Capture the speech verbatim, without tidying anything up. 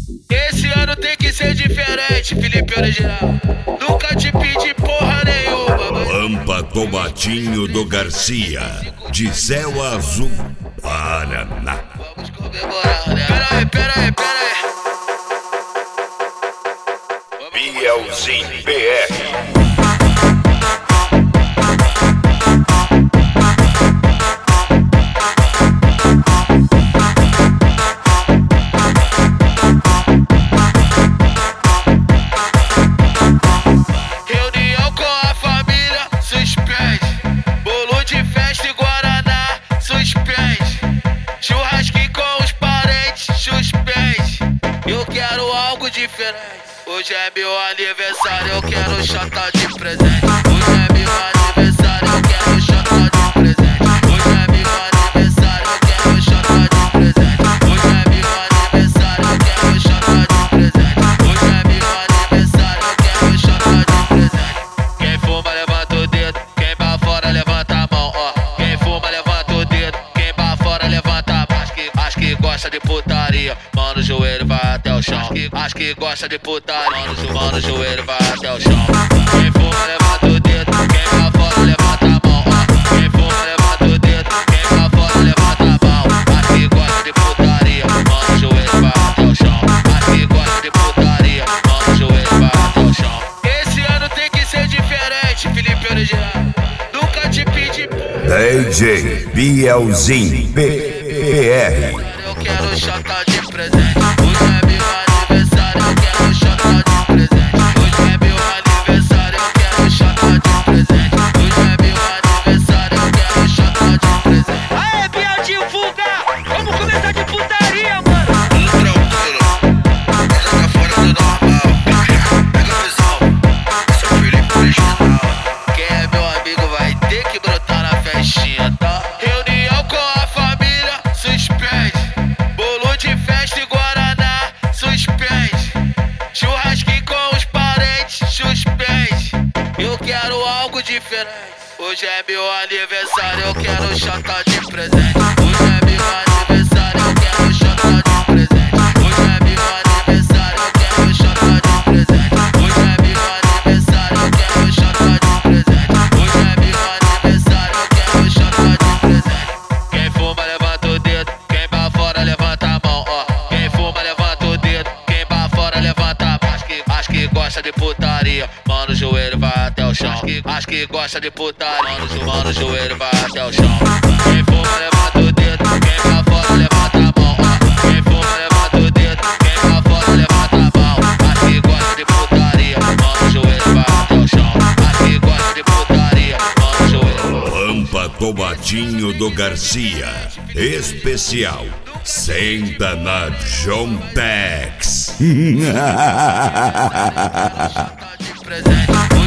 Esse ano tem que ser diferente, Felipe Original. Nunca te pedi porra nenhuma, mas... Pampa Tomatinho do Garcia, de Céu Azul, Paraná. Vamos comemorar, né? Pera aí, pera aí, pera aí. Bielzinho B R. Diferente. Hoje é meu aniversário, eu quero chata de presente. Hoje é meu aniversário, eu quero chata de presente. Hoje é meu aniversário, eu quero chata de presente. Hoje é meu aniversário, eu quero chata de presente. Hoje é meu aniversário, eu quero chata de presente. Quem fuma levanta o dedo, quem pra fora levanta a mão, ó. Quem fuma levanta o dedo, quem pra fora levanta a mão. Acho que, acho que gosta de putaria, mano, o joelho vai até o chão. Acho que, acho que gosta de putaria, mano, jo, mano, o joelho vai até o chão. Quem fuma levanta o dedo, quem pra fora levanta a mão, ó. Quem fuma levanta o dedo, quem pra fora levanta a mão. Acho que gosta de putaria, mano, o joelho vai até o chão. Acho que gosta de putaria, mano, o joelho vai até o chão. Esse ano tem que ser diferente, Felipe Original. Nunca te pedi porra. D J Bielzinho B R. Eu quero chata de presente. Hoje é meu aniversário, eu quero chata de presente. Hoje é meu aniversário, eu quero chata de presente. Hoje é meu aniversário, eu quero chata de presente. Aê, Biel, divulga! Vamos começar de putaria, mano! Tranquilo, ela tá fora do normal. Pega a visão, esse é o Felipe Original. Quem é meu amigo vai ter que brotar na festinha, tá? Reunião com a família, suspense. Bolo de festa e guaraná, suspense. Churrasquinho com os parentes, suspense. Eu quero algo diferente. Hoje é meu aniversário, eu quero chata de presente. Hoje é meu aniversário, eu quero chata de presente. Hoje é meu aniversário, eu quero chata de presente. Hoje é meu aniversário, eu quero chata de presente. Hoje é meu aniversário, eu quero chata de presente. Quem fuma levanta o dedo, quem pra fora levanta a mão, ó. Quem fuma levanta o dedo, quem pra fora levanta a mão. Acho que, acho que gosta de putaria, mano, o joelho vai até o chão. Acho que, acho que gosta de putaria, mano, jo, mano, o joelho vai até o chão. Quem fuma levanta o dedo, quem pra fora levanta a mão, ó. Quem fuma levanta o dedo, quem pra fora levanta a mão. Acho que gosta de putaria, mano, o joelho vai até o chão. Acho que gosta de putaria, mano, o joelho. Pampa Tomatinho do Garcia, especial. Senta na John Tex. De presente.